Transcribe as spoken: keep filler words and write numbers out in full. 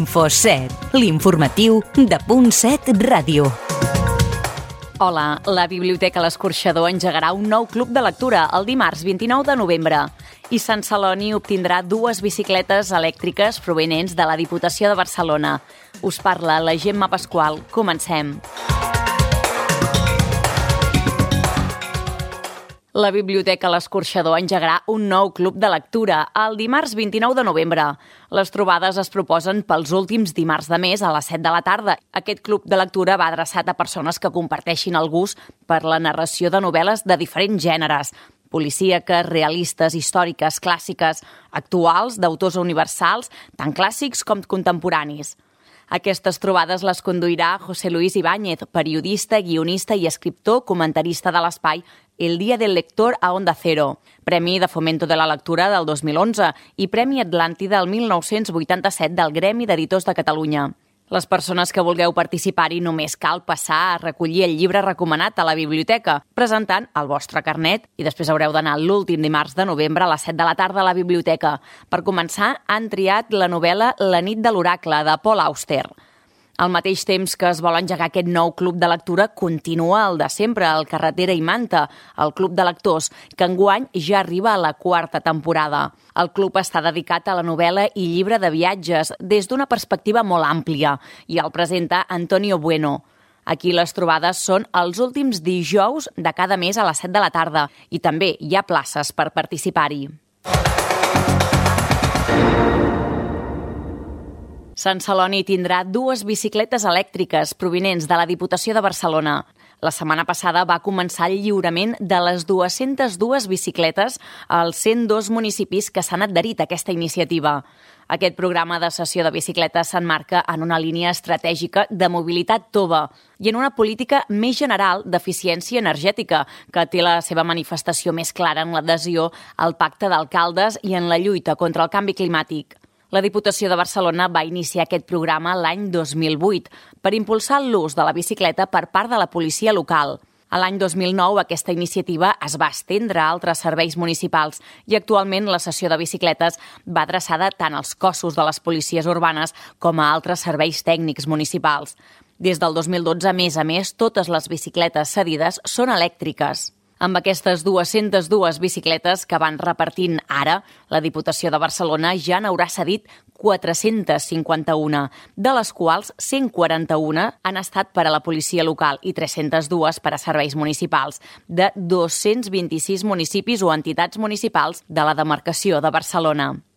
InfoSet, l'informatiu de Punt set Ràdio. Hola, la Biblioteca L'Escorxador engegarà un nou club de lectura el dimarts vint-i-nou de novembre i Sant Celoni obtindrà dues bicicletes elèctriques provenents de la Diputació de Barcelona. Us parla la Gemma Pasqual. Comencem. La Biblioteca L'Escorxador engegarà un nou club de lectura el dimarts vint-i-nou de novembre. Les trobades es proposen pels últims dimarts de mes a les set de la tarda. Aquest club de lectura va adreçat a persones que comparteixin el gust per la narració de novel·les de diferents gèneres, policíaques, realistes, històriques, clàssiques, actuals, d'autors universals, tant clàssics com contemporanis. Aquestes trobades les conduirà José Luis Ibáñez, periodista, guionista i escriptor, comentarista de l'Espai El Día del Lector a Onda Cero, Premi de Fomento de la Lectura del dos mil onze i Premi Atlàntida del mil nou-cents vuitanta-set del Gremi d'Editors de Catalunya. Les persones que vulgueu participar-hi només cal passar a recollir el llibre recomanat a la biblioteca, presentant el vostre carnet i després haureu d'anar l'últim dimarts de novembre a les set de la tarda a la biblioteca. Per començar, han triat la novel·la La nit de l'oracle, de Paul Auster. Al mateix temps que es vol engegar aquest nou club de lectura, continua el de sempre, el Carretera i Manta, el club de lectors, que enguany ja arriba a la quarta temporada. El club està dedicat a la novel·la i llibre de viatges des d'una perspectiva molt àmplia i el presenta Antonio Bueno. Aquí les trobades són els últims dijous de cada mes a les set de la tarda i també hi ha places per participar-hi. Sant Celoni tindrà dues bicicletes elèctriques provinents de la Diputació de Barcelona. La setmana passada va començar el lliurament de les dues-centes dues bicicletes als cent dos municipis que s'han adherit a aquesta iniciativa. Aquest programa de cessió de bicicletes s'emmarca en una línia estratègica de mobilitat tova i en una política més general d'eficiència energètica, que té la seva manifestació més clara en l'adhesió al Pacte d'Alcaldes i en la lluita contra el canvi climàtic. La Diputació de Barcelona va iniciar aquest programa l'any dos mil vuit per impulsar l'ús de la bicicleta per part de la policia local. A l'any dos mil nou aquesta iniciativa es va estendre a altres serveis municipals i actualment la cessió de bicicletes va adreçada tant als cossos de les policies urbanes com a altres serveis tècnics municipals. Des del dos mil dotze, a més a més, totes les bicicletes cedides són elèctriques. Amb aquestes dues-centes dues bicicletes que van repartint ara, la Diputació de Barcelona ja n'haurà cedit quatre-centes cinquanta-una, de les quals cent quaranta-una han estat per a la policia local i tres-centes dues per a serveis municipals, de dos-cents vint-i-sis municipis o entitats municipals de la demarcació de Barcelona.